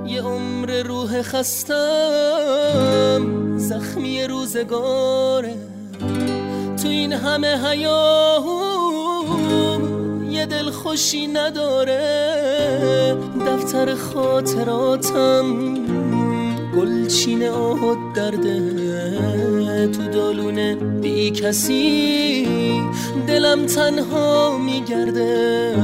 یه عمر روح خستم زخمی روزگاره، تو این همه حیاهوم یه دل خوشی نداره. دفتر خاطراتم گلچین آهد درده، تو دالونه بی کسی دلم تنها میگرده.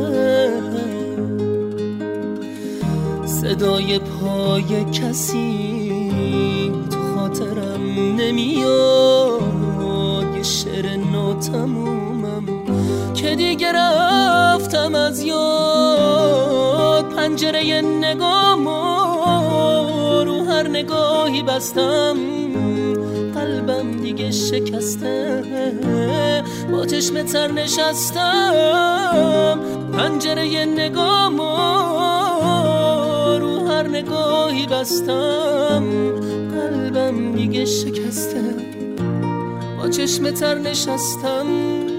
صدای پای کسی تو خاطرم نمیاد، یه شعر ناتمومم که دیگه رفتم از یاد. پنجره نگامو رو هر نگاهی بستم، قلبم دیگه شکسته، با چشم تر نشستم. پنجره نگامو رو هر نگاهی بستم، قلبم دیگه شکسته، با چشم تر نشستم.